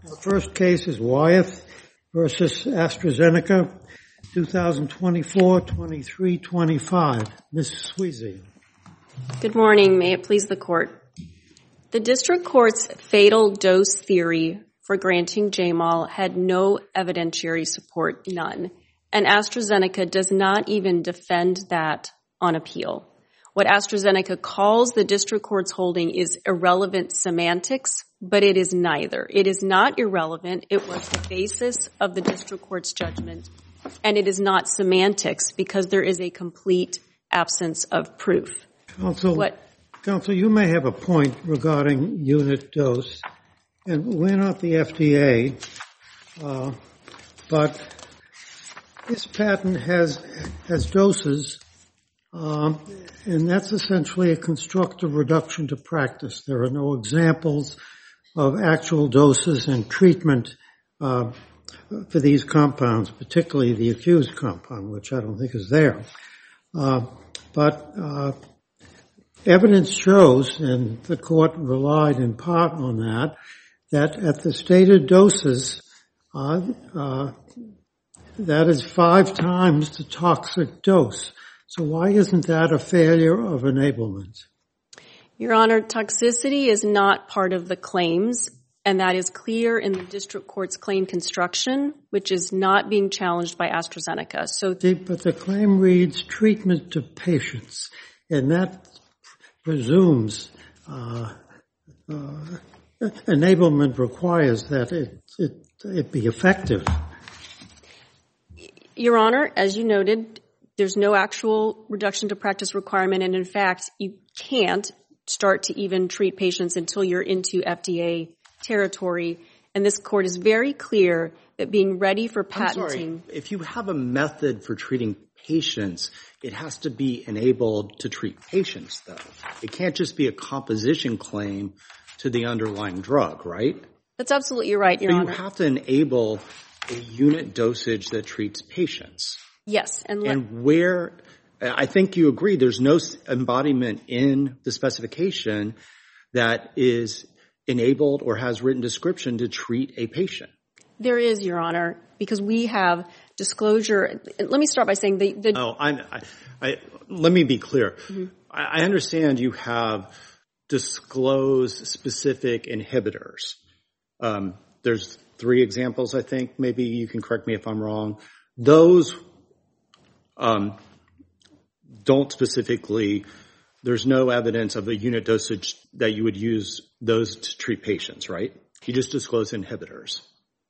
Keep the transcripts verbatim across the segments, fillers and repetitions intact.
The first case is Wyeth versus AstraZeneca, twenty twenty-four twenty-three twenty-five. Miz Sweezy. Good morning. May it please the Court. The District Court's fatal dose theory for granting J M O L had no evidentiary support, none, and AstraZeneca does not even defend that on appeal. What AstraZeneca calls the District Court's holding is irrelevant semantics, but it is neither. It is not irrelevant. It was the basis of the District Court's judgment, and it is not semantics because there is a complete absence of proof. Counsel, what? Counsel, you may have a point regarding unit dose, and we're not the F D A, uh, but this patent has has doses, um, and that's essentially a constructive reduction to practice. There are no examples of actual doses and treatment uh, for these compounds, particularly the accused compound, which I don't think is there. Uh, but uh, evidence shows, and the Court relied in part on that, that at the stated doses, uh, uh, that is five times the toxic dose. So why isn't that a failure of enablement? Your Honor, toxicity is not part of the claims, and that is clear in the District Court's claim construction, which is not being challenged by AstraZeneca. So, but the claim reads treatment to patients, and that presumes uh, uh, enablement requires that it, it, it be effective. Your Honor, as you noted, there's no actual reduction to practice requirement, and in fact, you can't start to even treat patients until you're into F D A territory. And this Court is very clear that being ready for patenting... I'm sorry, if you have a method for treating patients, it has to be enabled to treat patients, though. It can't just be a composition claim to the underlying drug, right? That's absolutely right, Your so Honor. You have to enable a unit dosage that treats patients. Yes. And, and where, I think you agree, there's no embodiment in the specification that is enabled or has written description to treat a patient. There is, Your Honor, because we have disclosure. Let me start by saying the... the oh, I'm, I, I, let me be clear. Mm-hmm. I, I understand you have disclosed specific inhibitors. Um, there's three examples, I think. Maybe you can correct me if I'm wrong. Those um, don't specifically, there's no evidence of a unit dosage that you would use those to treat patients, right? You just disclose inhibitors.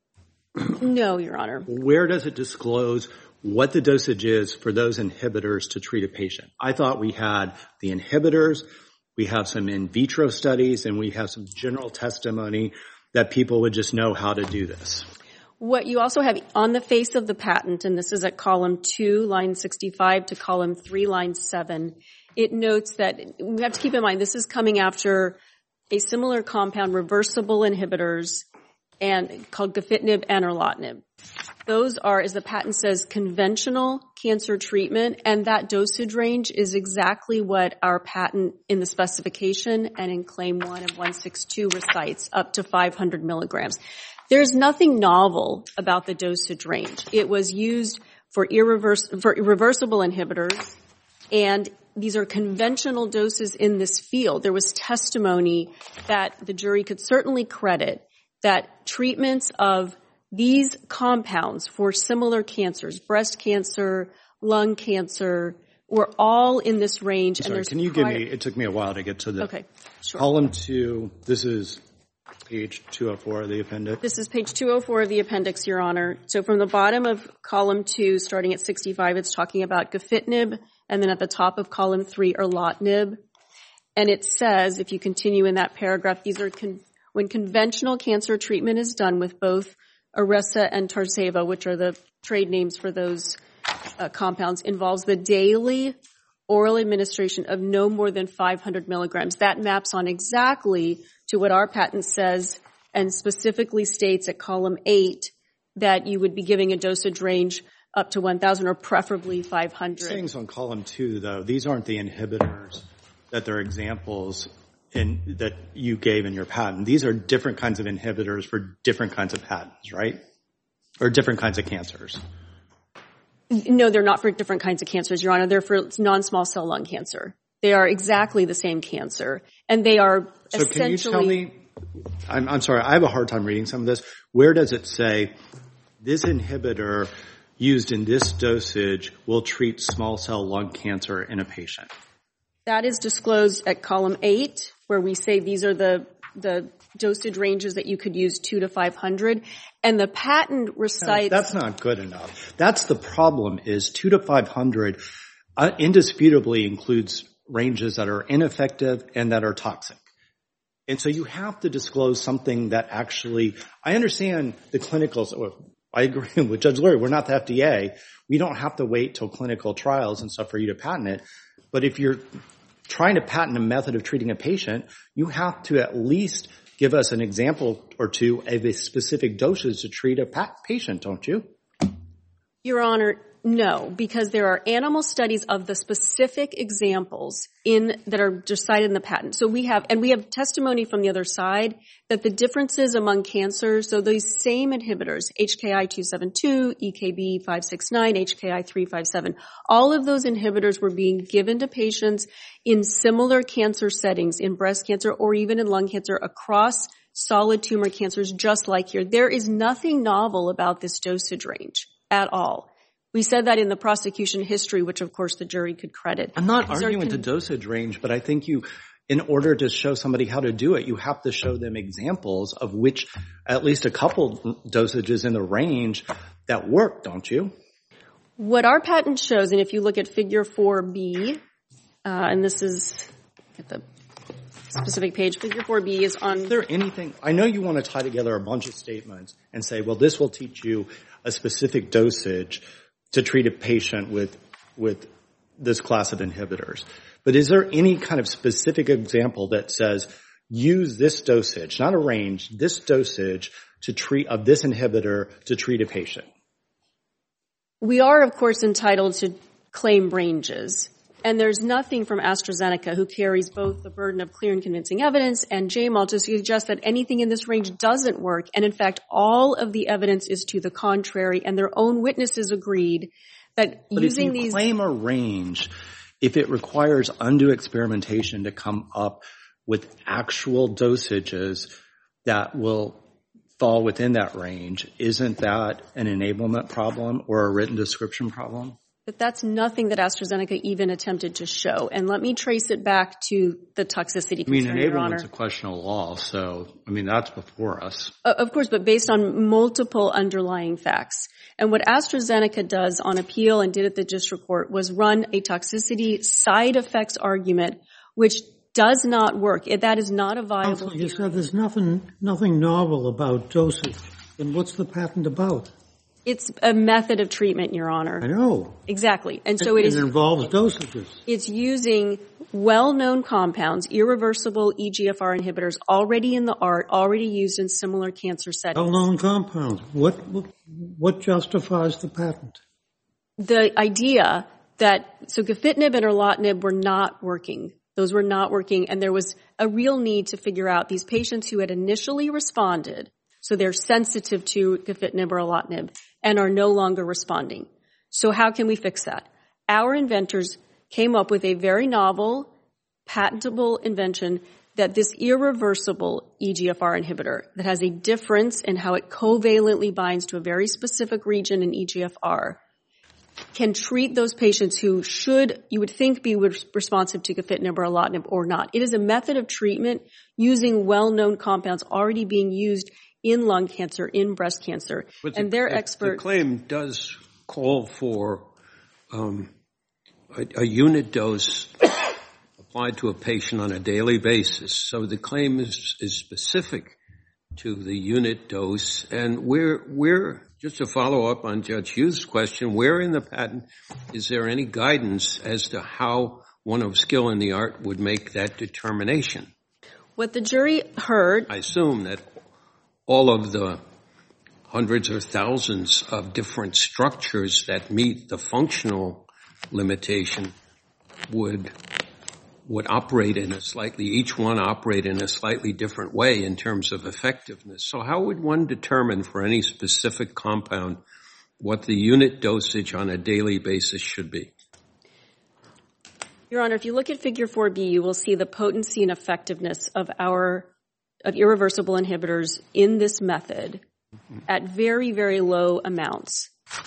No, Your Honor. Where does it disclose what the dosage is for those inhibitors to treat a patient? I thought we had the inhibitors, we have some in vitro studies, and we have some general testimony that people would just know how to do this. What you also have on the face of the patent, and this is at column two, line sixty-five, to column three, line seven, it notes that we have to keep in mind this is coming after a similar compound, reversible inhibitors, and called gefitinib and erlotinib. Those are, as the patent says, conventional cancer treatment, and that dosage range is exactly what our patent in the specification and in claim one of one sixty-two recites, up to five hundred milligrams. There's nothing novel about the dosage range. It was used for, irreverse, for irreversible inhibitors, and these are conventional doses in this field. There was testimony that the jury could certainly credit that treatments of these compounds for similar cancers, breast cancer, lung cancer, were all in this range. I'm sorry, and can you prior- give me, it took me a while to get to the okay, sure. column two, this is page two oh four of the appendix. This is page two oh four of the appendix, Your Honor. So from the bottom of column two, starting at sixty-five, it's talking about gefitinib, and then at the top of column three, erlotinib. And it says, if you continue in that paragraph, these are con- when conventional cancer treatment is done with both Iressa and Tarceva, which are the trade names for those uh, compounds, involves the daily oral administration of no more than five hundred milligrams. That maps on exactly to what our patent says and specifically states at column eight that you would be giving a dosage range up to one thousand or preferably five hundred. Things on column two, though, these aren't the inhibitors that they're examples in, that you gave in your patent. These are different kinds of inhibitors for different kinds of patents, right? Or different kinds of cancers. No, they're not for different kinds of cancers, Your Honor. They're for non-small cell lung cancer. They are exactly the same cancer, and they are so essentially... can you tell me, I'm, I'm sorry, I have a hard time reading some of this. Where does it say this inhibitor used in this dosage will treat small cell lung cancer in a patient? That is disclosed at column eight, where we say these are the, the dosage ranges that you could use two to five hundred. And the patent recites... That's not good enough. That's the problem, is two to five hundred uh, indisputably includes ranges that are ineffective and that are toxic. And so you have to disclose something that actually... I understand the clinicals... Well, I agree with Judge Lurie. We're not the F D A. We don't have to wait till clinical trials and stuff for you to patent it. But if you're trying to patent a method of treating a patient, you have to at least give us an example or two of a specific dosage to treat a patient, don't you? Your Honor, no, because there are animal studies of the specific examples in that are just cited in the patent. So we have, and we have testimony from the other side that the differences among cancers, so these same inhibitors, H K I two seventy-two, E K B five sixty-nine, H K I three fifty-seven, all of those inhibitors were being given to patients in similar cancer settings, in breast cancer or even in lung cancer across solid tumor cancers, just like here. There is nothing novel about this dosage range at all. We said that in the prosecution history, which of course the jury could credit. I'm not These arguing the dosage range, but I think you, in order to show somebody how to do it, you have to show them examples of which at least a couple dosages in the range that work, don't you? What our patent shows, and if you look at figure four B, uh, and this is at the specific page, figure four B is on... Is there anything, I know you want to tie together a bunch of statements and say, well, this will teach you a specific dosage to treat a patient with with this class of inhibitors. But is there any kind of specific example that says, use this dosage, not a range, this dosage to treat of this inhibitor to treat a patient? We are, of course, entitled to claim ranges. And there's nothing from AstraZeneca, who carries both the burden of clear and convincing evidence, and J M A L to suggest that anything in this range doesn't work. And in fact, all of the evidence is to the contrary, and their own witnesses agreed that but using if you these... claim a range, if it requires undue experimentation to come up with actual dosages that will fall within that range, isn't that an enablement problem or a written description problem? But that's nothing that AstraZeneca even attempted to show. And let me trace it back to the toxicity concern, I mean, Your Honor. enablement's a question of law, so, I mean, that's before us. Uh, of course, but based on multiple underlying facts. And what AstraZeneca does on appeal and did at the district court was run a toxicity side effects argument, which does not work. It, that is not a viable Counsel, you theory. said there's nothing, nothing novel about dosage. Then what's the patent about? It's a method of treatment, Your Honor. I know. Exactly. And so it, it is... It involves dosages. It's using well-known compounds, irreversible E G F R inhibitors already in the art, already used in similar cancer settings. Well-known compounds. What, what, what justifies the patent? The idea that, so gefitinib and erlotinib were not working. Those were not working, and there was a real need to figure out these patients who had initially responded, so they're sensitive to gefitinib or erlotinib, and are no longer responding. So how can we fix that? Our inventors came up with a very novel, patentable invention that this irreversible E G F R inhibitor that has a difference in how it covalently binds to a very specific region in E G F R can treat those patients who should, you would think, be responsive to gefitinib or erlotinib or not. It is a method of treatment using well-known compounds already being used in lung cancer, in breast cancer. But and the, their the, expert... The claim does call for um, a, a unit dose applied to a patient on a daily basis. So the claim is, is specific to the unit dose. And where, where, just to follow up on Judge Hughes' question, where in the patent is there any guidance as to how one of skill in the art would make that determination? What the jury heard... I assume that all of the hundreds or thousands of different structures that meet the functional limitation would would operate in a slightly, each one operate in a slightly different way in terms of effectiveness. So how would one determine for any specific compound what the unit dosage on a daily basis should be? Your Honor, if you look at Figure four B, you will see the potency and effectiveness of our of irreversible inhibitors in this method mm-hmm. at very, very low amounts.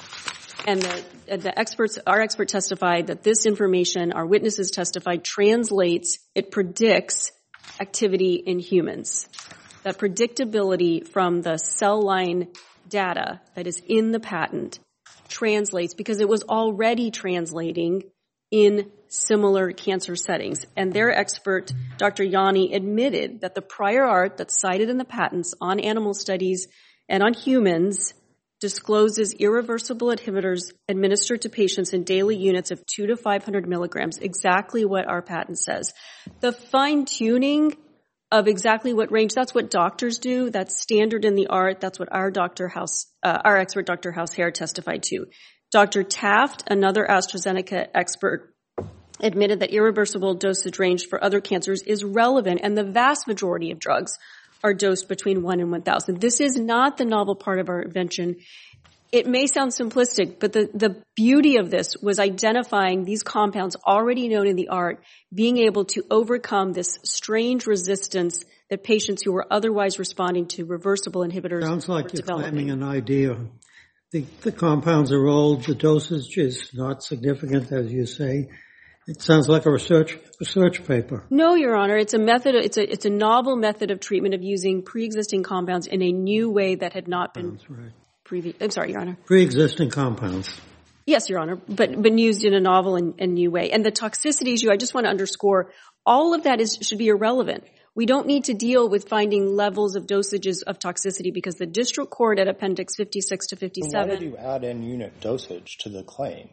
And the, the experts, our expert testified that this information, our witnesses testified, translates, it predicts activity in humans. That predictability from the cell line data that is in the patent translates because it was already translating in similar cancer settings. And their expert, Doctor Yanni, admitted that the prior art that's cited in the patents on animal studies and on humans discloses irreversible inhibitors administered to patients in daily units of two to five hundred milligrams, exactly what our patent says. The fine-tuning of exactly what range, that's what doctors do. That's standard in the art. That's what our Doctor House, uh, our expert, Doctor House-Hare, testified to. Doctor Taft, another AstraZeneca expert, admitted that irreversible dosage range for other cancers is relevant, and the vast majority of drugs are dosed between one and one thousand. This is not the novel part of our invention. It may sound simplistic, but the, the beauty of this was identifying these compounds already known in the art, being able to overcome this strange resistance that patients who were otherwise responding to reversible inhibitors Sounds like you're developing. claiming an idea. The, the compounds are old, the dosage is not significant, as you say. It sounds like a research research paper. No, Your Honor. It's a method. It's a it's a novel method of treatment of using pre-existing compounds in a new way that had not been right. previous. I'm sorry, Your Honor. Pre-existing compounds. Yes, Your Honor, but but used in a novel and, and new way. And the toxicity issue, I just want to underscore, all of that is should be irrelevant. We don't need to deal with finding levels of dosages of toxicity because the district court at Appendix fifty-six to fifty-seven. Why did you add in unit dosage to the claim?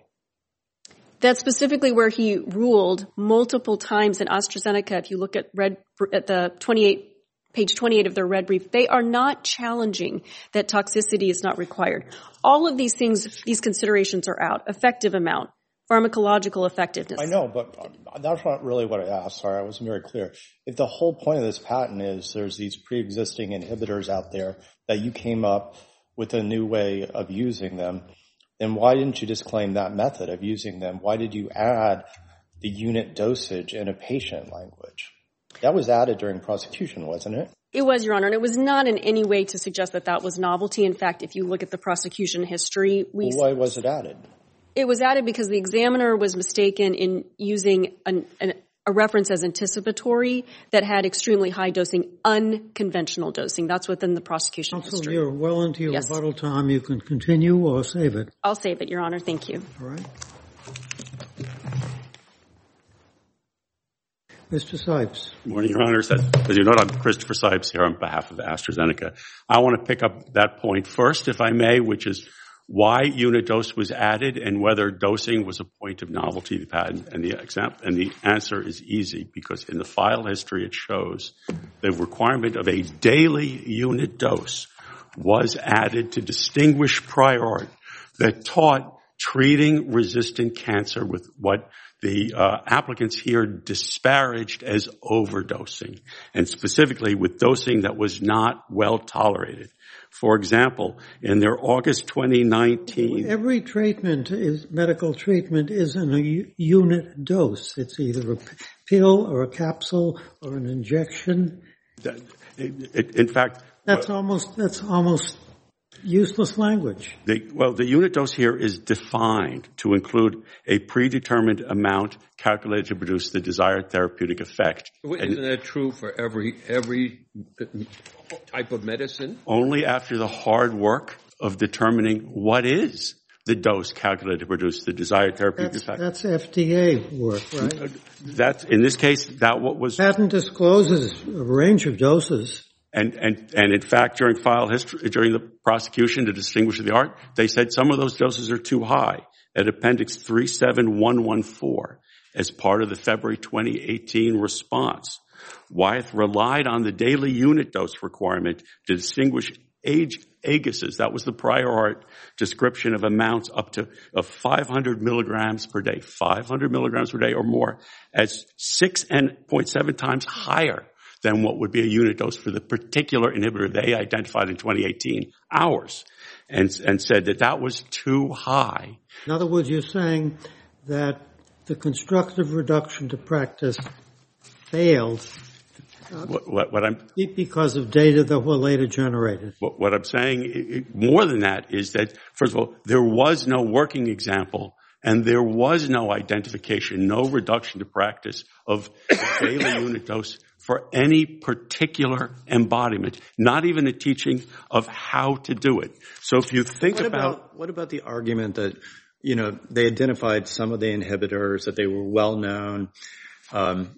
That's specifically where he ruled multiple times in AstraZeneca. If you look at red at the twenty-eight page twenty-eight of their red brief, they are not challenging that toxicity is not required. All of these things, these considerations are out. Effective amount, pharmacological effectiveness. I know, but that's not really what I asked. Sorry, I wasn't very clear. If the whole point of this patent is there's these pre-existing inhibitors out there that you came up with a new way of using them, then why didn't you just claim that method of using them? Why did you add the unit dosage in a patient language? That was added during prosecution, wasn't it? It was, Your Honor, and it was not in any way to suggest that that was novelty. In fact, if you look at the prosecution history, we... Well, why was it added? It was added because the examiner was mistaken in using an, an, a reference as anticipatory that had extremely high dosing, unconventional dosing. That's within the prosecution Counsel, history. you're well into your Yes. rebuttal time. You can continue or save it. I'll save it, Your Honor. Thank you. All right. Mister Sipes. Good morning, Your Honors. As, as you know, I'm Christopher Sipes here on behalf of AstraZeneca. I want to pick up that point first, if I may, which is why unit dose was added and whether dosing was a point of novelty of the patent. And the, exam- and the answer is easy, because in the file history it shows the requirement of a daily unit dose was added to distinguish prior art that taught treating resistant cancer with what the uh, applicants here disparaged as overdosing, and specifically with dosing that was not well tolerated. For example, in their August twenty nineteen... Every treatment is, medical treatment is in a u- unit dose. It's either a p- pill or a capsule or an injection. That, it, it, in fact... That's uh, almost, that's almost useless language. The, well, the unit dose here is defined to include a predetermined amount calculated to produce the desired therapeutic effect. Isn't and that true for every every type of medicine? Only after the hard work of determining what is the dose calculated to produce the desired therapeutic that's, effect. That's F D A work, right? That's, in this case, that what was... Patent discloses a range of doses. And, and, and in fact, during file history, during the prosecution to distinguish the art, they said some of those doses are too high at Appendix three seven one one four as part of the February twenty eighteen response. Wyeth relied on the daily unit dose requirement to distinguish age agases. That was the prior art description of amounts up to of five hundred milligrams per day, five hundred milligrams per day or more, as six point seven times higher than what would be a unit dose for the particular inhibitor they identified in twenty eighteen, ours, and, and said that that was too high. In other words, you're saying that the constructive reduction to practice failed uh, what, what, what I'm because of data that were later generated. What, what I'm saying, it, it, more than that, is that, first of all, there was no working example and there was no identification, no reduction to practice of a daily unit dose for any particular embodiment, not even a teaching of how to do it. So if you think what about, about... What about the argument that, you know, they identified some of the inhibitors, that they were well known, um,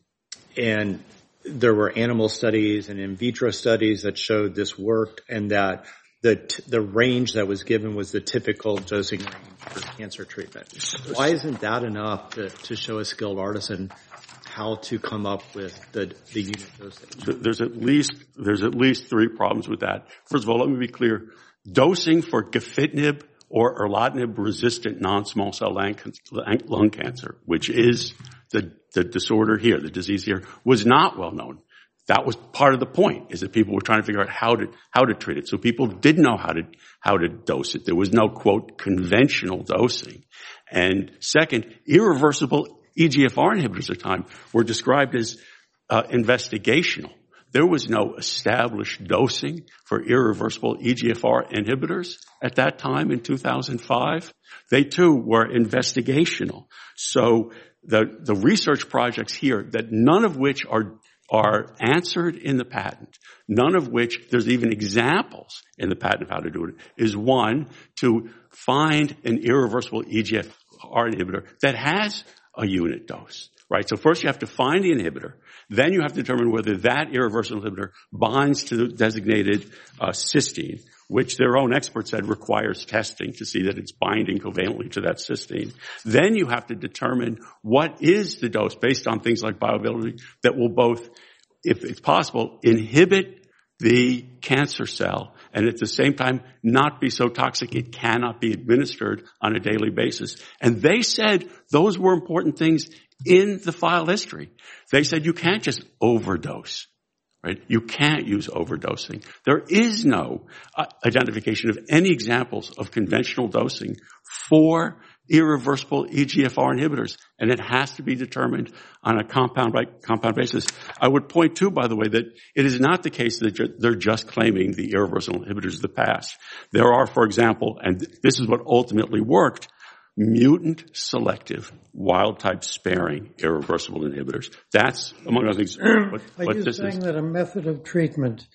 and there were animal studies and in vitro studies that showed this worked, and that the t- the range that was given was the typical dosing range for cancer treatment. Why isn't that enough to, to show a skilled artisan how to come up with the the unit dosage? There's at least there's at least three problems with that. First of all, let me be clear: dosing for gefitinib or erlotinib-resistant non-small cell lung cancer, which is the the disorder here, the disease here, was not well known. That was part of the point, is that people were trying to figure out how to how to treat it. So people didn't know how to how to dose it. There was no, quote, conventional dosing. And second, irreversible E G F R inhibitors at the time were described as uh, investigational. There was no established dosing for irreversible E G F R inhibitors at that time in two thousand five. They too were investigational. So the the research projects here, that none of which are are answered in the patent, none of which there's even examples in the patent of how to do it, is one, to find an irreversible E G F R inhibitor that has a unit dose, right? So first you have to find the inhibitor. Then you have to determine whether that irreversible inhibitor binds to the designated uh, cysteine, which their own experts said requires testing to see that it's binding covalently to that cysteine. Then you have to determine what is the dose based on things like bioavailability that will both, if it's possible, inhibit the cancer cell and at the same time not be so toxic it cannot be administered on a daily basis. And they said those were important things in the file history. They said you can't just overdose, right? You can't use overdosing. There is no uh, identification of any examples of conventional dosing for irreversible E G F R inhibitors, and it has to be determined on a compound by compound basis. I would point too, by the way, that it is not the case that ju- they're just claiming the irreversible inhibitors of the past. There are, for example, and this is what ultimately worked, mutant selective, wild type sparing irreversible inhibitors. That's, among other things, what, Are what you this saying is. that a method of treatment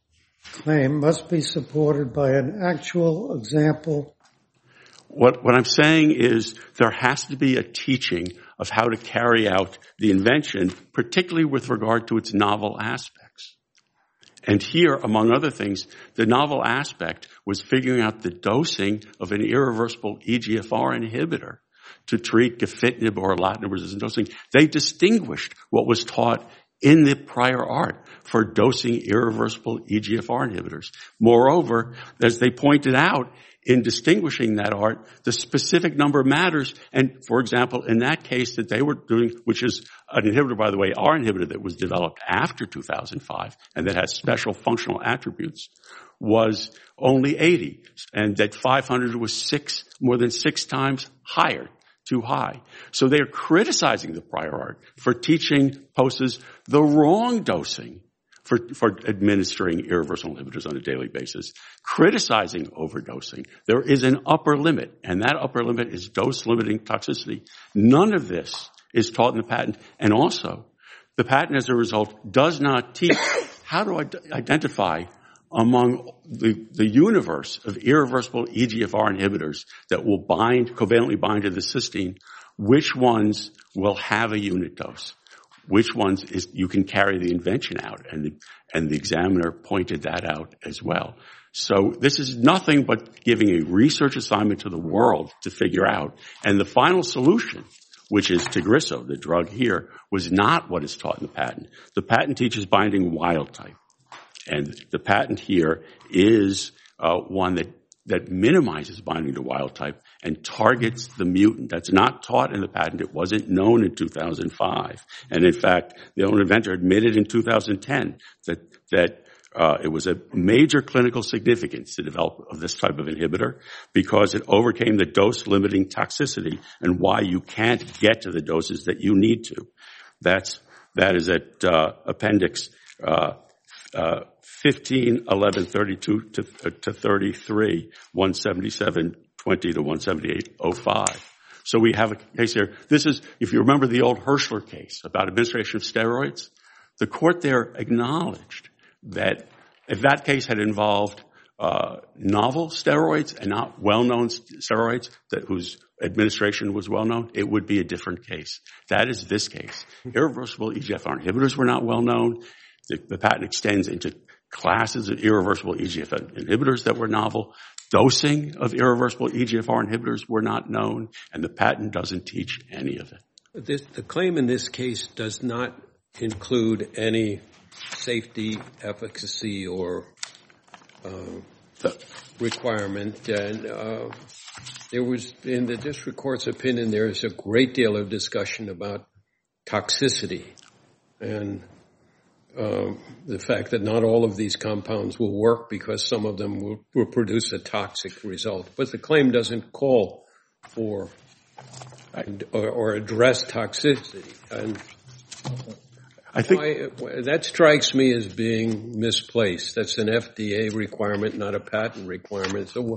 claim must be supported by an actual example? What, what I'm saying is there has to be a teaching of how to carry out the invention, particularly with regard to its novel aspects. And here, among other things, the novel aspect was figuring out the dosing of an irreversible E G F R inhibitor to treat gefitinib or erlotinib-resistant dosing. They distinguished what was taught in the prior art for dosing irreversible E G F R inhibitors. Moreover, as they pointed out, in distinguishing that art, the specific number matters. And, for example, in that case that they were doing, which is an inhibitor, by the way, our inhibitor that was developed after two thousand five and that has special functional attributes, was only eighty. And that five hundred was six, more than six times higher, too high. So they're criticizing the prior art for teaching POSAs the wrong dosing For, for administering irreversible inhibitors on a daily basis, criticizing overdosing. There is an upper limit, and that upper limit is dose-limiting toxicity. None of this is taught in the patent, and also, the patent, as a result, does not teach how to ad- identify among the, the universe of irreversible E G F R inhibitors that will bind, covalently bind to the cysteine, which ones will have a unit dose. Which ones is you can carry the invention out, and the, and the examiner pointed that out as well. So this is nothing but giving a research assignment to the world to figure out. And the final solution, which is Tagrisso, the drug here, was not what is taught in the patent. The patent teaches binding wild type. And the patent here is uh, one that that minimizes binding to wild type and targets the mutant. That's not taught in the patent. It wasn't known in two thousand five. And in fact, the owner inventor admitted in two thousand ten that, that uh, it was a major clinical significance to develop of this type of inhibitor because it overcame the dose-limiting toxicity and why you can't get to the doses that you need to. That's, that is at uh, appendix uh, uh, fifteen, eleven, thirty-two to, uh, to thirty-three, one seventy-seven, twenty to one seventy-eight, oh five. So we have a case here. This is, if you remember the old Hirschler case about administration of steroids, the court there acknowledged that if that case had involved uh, novel steroids and not well-known steroids that whose administration was well-known, it would be a different case. That is this case. Irreversible E G F R inhibitors were not well-known. The, the patent extends into classes of irreversible E G F R inhibitors that were novel. Dosing of irreversible E G F R inhibitors were not known, and the patent doesn't teach any of it. This, the claim in this case does not include any safety, efficacy, or uh, requirement. And uh, there was, in the district court's opinion, there is a great deal of discussion about toxicity and Uh, the fact that not all of these compounds will work because some of them will, will produce a toxic result. But the claim doesn't call for or, or address toxicity. And I think why, that strikes me as being misplaced. That's an F D A requirement, not a patent requirement. So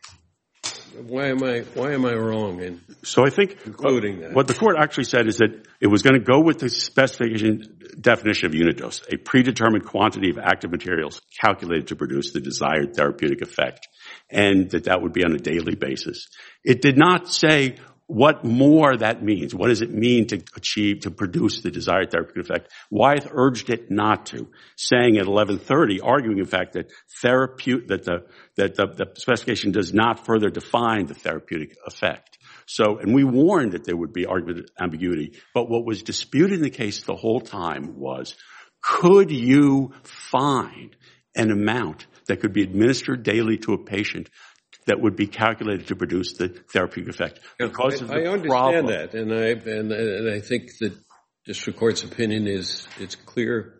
why am I why am I wrong in so I think concluding what, that? What the court actually said is that it was going to go with the specification definition of unit dose, a predetermined quantity of active materials calculated to produce the desired therapeutic effect, and that that would be on a daily basis. It did not say what more that means. What does it mean to achieve, to produce the desired therapeutic effect? Wyeth urged it not to, saying at eleven thirty, arguing in fact that therapeutic, that the, that the, the specification does not further define the therapeutic effect. So, and we warned that there would be argument ambiguity, but what was disputed in the case the whole time was, could you find an amount that could be administered daily to a patient that would be calculated to produce the therapeutic effect? Because I, of the I understand problem. that, and I and, and I think the district court's opinion is it's clear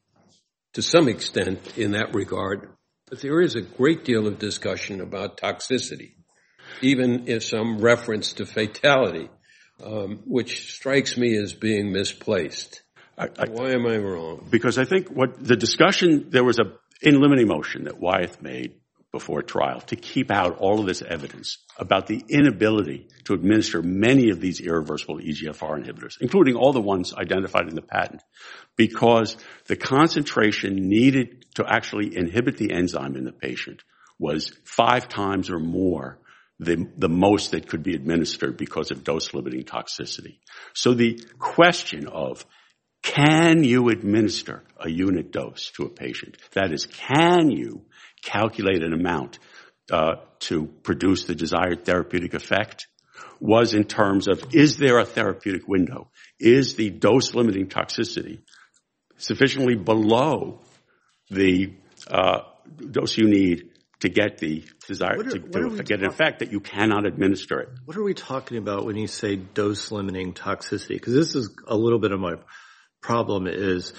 to some extent in that regard. But there is a great deal of discussion about toxicity, even if some reference to fatality, um, which strikes me as being misplaced. I, I, Why am I wrong? Because I think what the discussion, there was a in limine motion that Wyeth made before trial to keep out all of this evidence about the inability to administer many of these irreversible E G F R inhibitors, including all the ones identified in the patent, because the concentration needed to actually inhibit the enzyme in the patient was five times or more the, the most that could be administered because of dose-limiting toxicity. So the question of, can you administer a unit dose to a patient? That is, can you calculate an amount uh, to produce the desired therapeutic effect, was in terms of, is there a therapeutic window? Is the dose-limiting toxicity sufficiently below the uh, dose you need to get the desired, What are- to, what to are we get an talk- effect that you cannot administer it? What are we talking about when you say dose-limiting toxicity? Because this is a little bit of my problem is,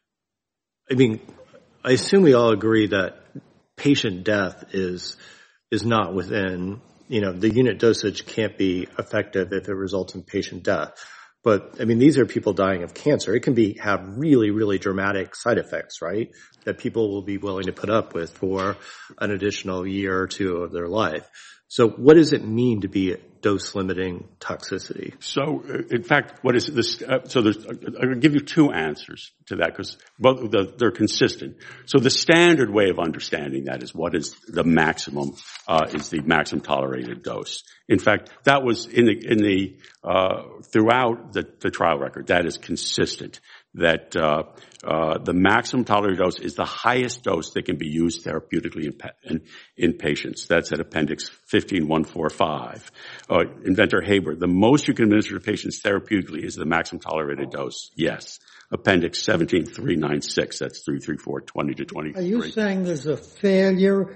I mean, I assume we all agree that patient death is is not within, you know, the unit dosage can't be effective if it results in patient death. But, I mean, these are people dying of cancer. It can be have really, really dramatic side effects, right, that people will be willing to put up with for an additional year or two of their life. So what does it mean to be dose-limiting toxicity? So, uh, in fact, what is this? Uh, so, there's, uh, I'll give you two answers to that because both the, they're consistent. So, the standard way of understanding that is what is the maximum uh, is the maximum tolerated dose. In fact, that was in the in the uh, throughout the, the trial record. That is consistent. That uh, uh, the maximum tolerated dose is the highest dose that can be used therapeutically in, pa- in, in patients. That's at Appendix fifteen one forty-five. Uh, Inventor Haber, the most you can administer to patients therapeutically is the maximum tolerated dose. Yes. Appendix seventeen three ninety-six. That's three three four twenty to twenty-three. Are you saying there's a failure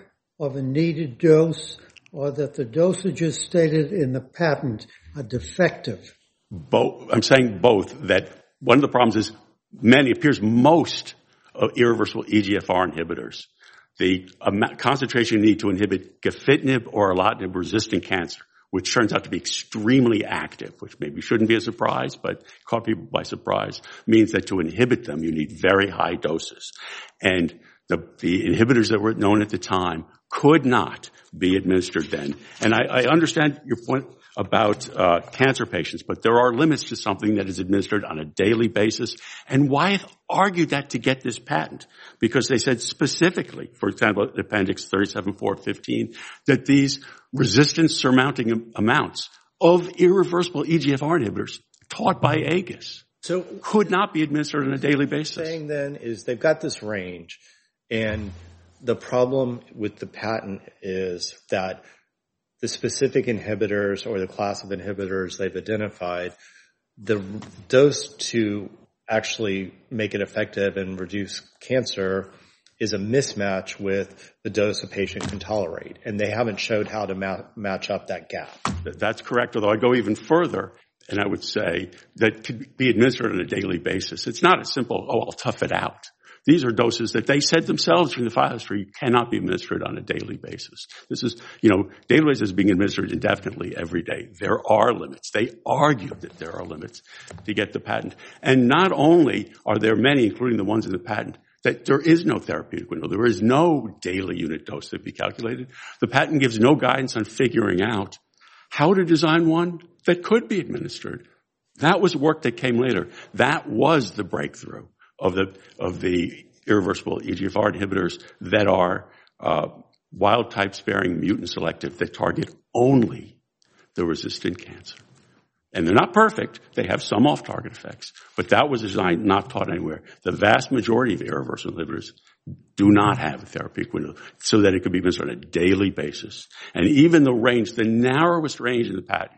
of a needed dose, or that the dosages stated in the patent are defective? Both. I'm saying both. That one of the problems is many, appears most of irreversible E G F R inhibitors, the amount, concentration you need to inhibit gefitinib or erlotinib resistant cancer, which turns out to be extremely active, which maybe shouldn't be a surprise, but caught people by surprise, means that to inhibit them, you need very high doses. And the, the inhibitors that were known at the time could not be administered then. And I, I understand your point about uh, cancer patients, but there are limits to something that is administered on a daily basis. And Wyeth argued that to get this patent, because they said specifically, for example, Appendix thirty-seven four fifteen, that these resistance surmounting amounts of irreversible E G F R inhibitors taught by Agus so could not be administered on a daily basis. What I'm saying then is they've got this range, and the problem with the patent is that the specific inhibitors or the class of inhibitors they've identified, the dose to actually make it effective and reduce cancer is a mismatch with the dose a patient can tolerate. And they haven't showed how to ma- match up that gap. That's correct, although I go even further, and I would say that to be administered on a daily basis, it's not as simple, oh, I'll tough it out. These are doses that they said themselves from the file history cannot be administered on a daily basis. This is, you know, daily basis is being administered indefinitely every day. There are limits. They argue that there are limits to get the patent. And not only are there many, including the ones in the patent, that there is no therapeutic window. There is no daily unit dose that be calculated. The patent gives no guidance on figuring out how to design one that could be administered. That was work that came later. That was the breakthrough of the of the irreversible E G F R inhibitors that are uh, wild-type sparing, mutant selective, that target only the resistant cancer. And they're not perfect. They have some off-target effects. But that was designed, not taught anywhere. The vast majority of irreversible inhibitors do not have a therapeutic window so that it could be administered on a daily basis. And even the range, the narrowest range in the patent,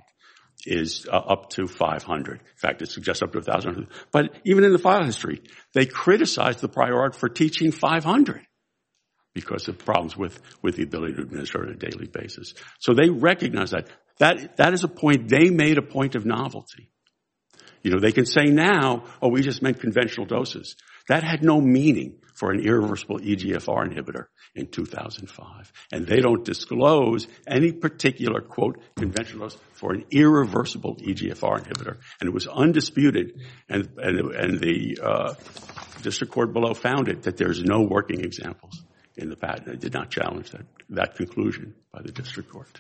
is uh, up to five hundred. In fact, it suggests up to one thousand. But even in the file history, they criticized the prior art for teaching five hundred because of problems with, with the ability to administer on a daily basis. So they recognize that. That, that is a point, they made a point of novelty. You know, they can say now, oh, we just meant conventional doses. That had no meaning for an irreversible E G F R inhibitor in two thousand five. And they don't disclose any particular, quote, conventional dose for an irreversible E G F R inhibitor. And it was undisputed, and, and, and the uh, district court below found it, that there's no working examples in the patent. It did not challenge that, that conclusion by the district court.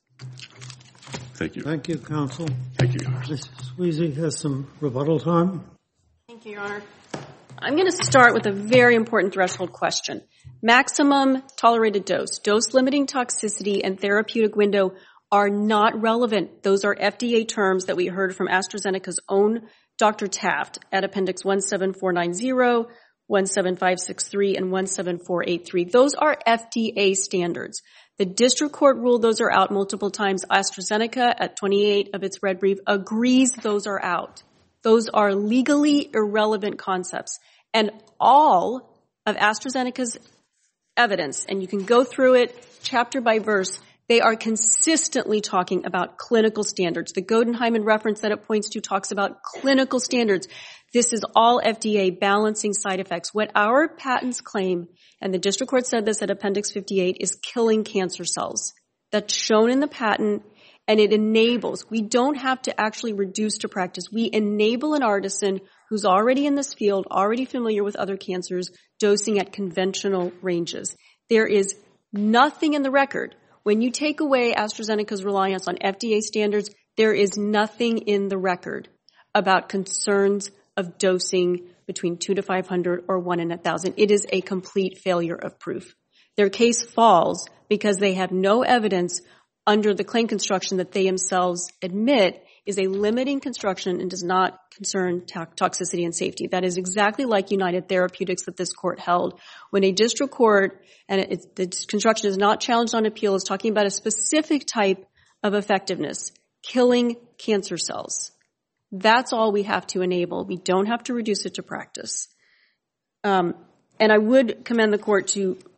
Thank you. Thank you, counsel. Thank you, Your Honor. Miz Sweezy has some rebuttal time. Thank you, Your Honor. I'm going to start with a very important threshold question. Maximum tolerated dose, dose-limiting toxicity, and therapeutic window are not relevant. Those are F D A terms that we heard from AstraZeneca's own Doctor Taft at Appendix one seven four nine zero, one seven five six three, and one seven four eight three. Those are F D A standards. The district court ruled those are out multiple times. AstraZeneca, at twenty-eight of its red brief, agrees those are out. Those are legally irrelevant concepts. And all of AstraZeneca's evidence, and you can go through it chapter by verse, they are consistently talking about clinical standards. The Godenheimen reference that it points to talks about clinical standards. This is all F D A balancing side effects. What our patents claim, and the district court said this at Appendix fifty-eight, is killing cancer cells. That's shown in the patent, and it enables. We don't have to actually reduce to practice. We enable an artisan who's already in this field, already familiar with other cancers, dosing at conventional ranges. There is nothing in the record. When you take away AstraZeneca's reliance on F D A standards, there is nothing in the record about concerns of dosing between two to five hundred or one in a thousand. It is a complete failure of proof. Their case falls because they have no evidence under the claim construction that they themselves admit is a limiting construction and does not concern to- toxicity and safety. That is exactly like United Therapeutics that this court held. When a district court, and it, the construction is not challenged on appeal, is talking about a specific type of effectiveness, killing cancer cells. That's all we have to enable. We don't have to reduce it to practice. Um, and I would commend the court to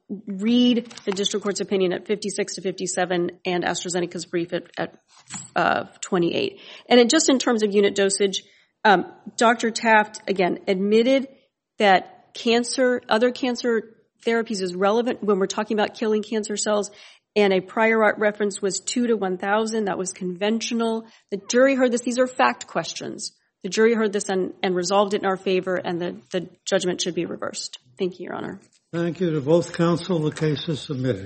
read the district court's opinion at fifty-six to fifty-seven and AstraZeneca's brief at, at uh, twenty-eight. And it, just in terms of unit dosage, um, Doctor Taft, again, admitted that cancer, other cancer therapies is relevant when we're talking about killing cancer cells, and a prior art reference was two to one thousand. That was conventional. The jury heard this. These are fact questions. The jury heard this and, and resolved it in our favor, and the, the judgment should be reversed. Thank you, Your Honor. Thank you to both counsel. The case is submitted.